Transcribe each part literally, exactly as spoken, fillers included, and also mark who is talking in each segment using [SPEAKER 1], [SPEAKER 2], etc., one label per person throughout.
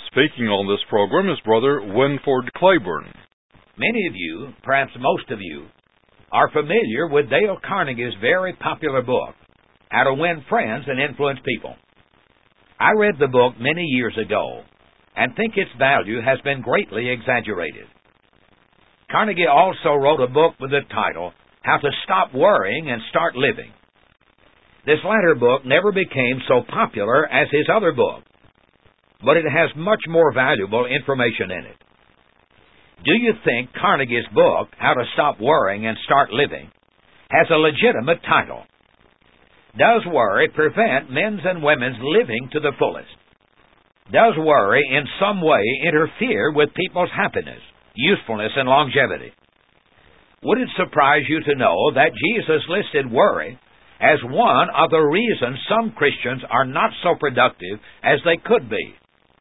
[SPEAKER 1] Speaking on this program is Brother Winford Claiborne.
[SPEAKER 2] Many of you, perhaps most of you, are familiar with Dale Carnegie's very popular book, How to Win Friends and Influence People. I read the book many years ago and think its value has been greatly exaggerated. Carnegie also wrote a book with the title, How to Stop Worrying and Start Living. This latter book never became so popular as his other book, but it has much more valuable information in it. Do you think Carnegie's book, How to Stop Worrying and Start Living, has a legitimate title? Does worry prevent men's and women's living to the fullest? Does worry in some way interfere with people's happiness, usefulness, and longevity? Would it surprise you to know that Jesus listed worry as one of the reasons some Christians are not so productive as they could be?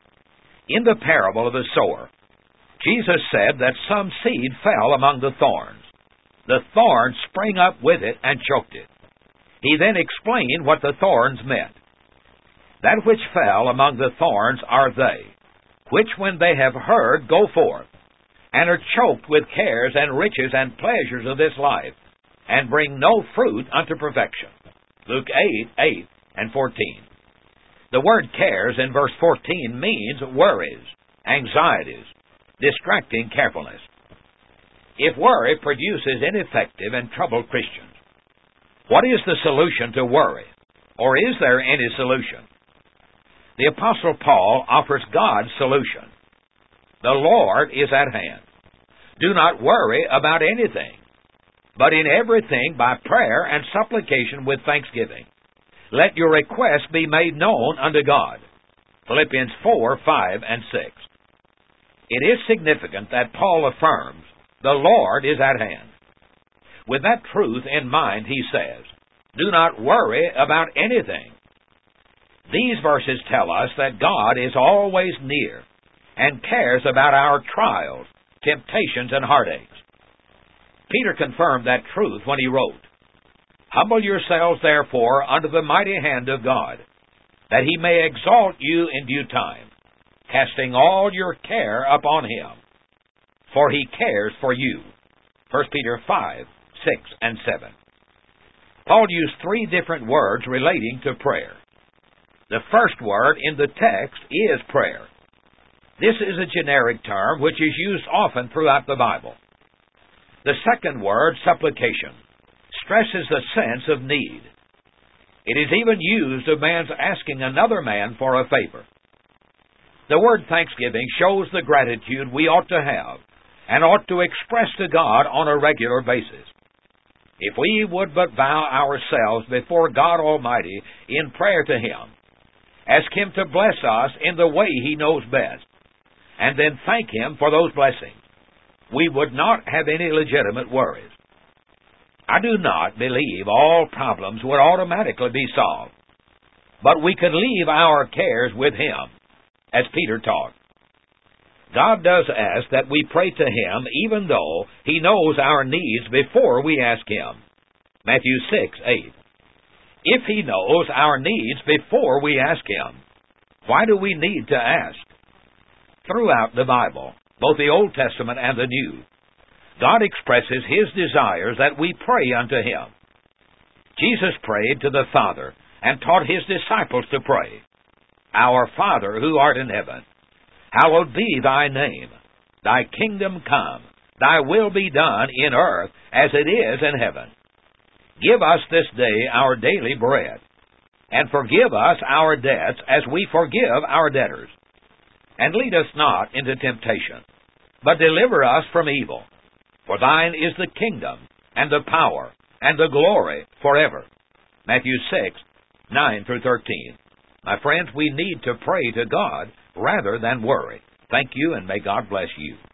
[SPEAKER 2] In the parable of the sower, Jesus said that some seed fell among the thorns. The thorns sprang up with it and choked it. He then explained what the thorns meant. That which fell among the thorns are they, which when they have heard go forth, and are choked with cares and riches and pleasures of this life, and bring no fruit unto perfection. Luke eight, eight and fourteen. The word cares in verse fourteen means worries, anxieties, distracting carefulness. If worry produces ineffective and troubled Christians, what is the solution to worry? Or is there any solution? The Apostle Paul offers God's solution. The Lord is at hand. Do not worry about anything, but in everything by prayer and supplication with thanksgiving, let your requests be made known unto God. Philippians four, five, and six. It is significant that Paul affirms, the Lord is at hand. With that truth in mind, he says, do not worry about anything. These verses tell us that God is always near and cares about our trials, temptations, and heartaches. Peter confirmed that truth when he wrote, Humble yourselves therefore under the mighty hand of God, that he may exalt you in due time, casting all your care upon him, for he cares for you. First Peter five, six, and seven. Paul used three different words relating to prayer. The first word in the text is prayer. This is a generic term which is used often throughout the Bible. The second word, supplication, stresses the sense of need. It is even used of man's asking another man for a favor. The word thanksgiving shows the gratitude we ought to have and ought to express to God on a regular basis. If we would but bow ourselves before God Almighty in prayer to Him, ask Him to bless us in the way He knows best, and then thank Him for those blessings, we would not have any legitimate worries. I do not believe all problems would automatically be solved, but we could leave our cares with Him, as Peter taught. God does ask that we pray to Him even though He knows our needs before we ask Him. Matthew six, eight. If He knows our needs before we ask Him, why do we need to ask? Throughout the Bible, both the Old Testament and the New, God expresses His desires that we pray unto Him. Jesus prayed to the Father and taught His disciples to pray, Our Father who art in heaven, hallowed be Thy name. Thy kingdom come. Thy will be done in earth as it is in heaven. Give us this day our daily bread, and forgive us our debts as we forgive our debtors. And lead us not into temptation, but deliver us from evil. For Thine is the kingdom, and the power, and the glory forever. Matthew six, nine through thirteen. My friends, we need to pray to God rather than worry. Thank you, and may God bless you.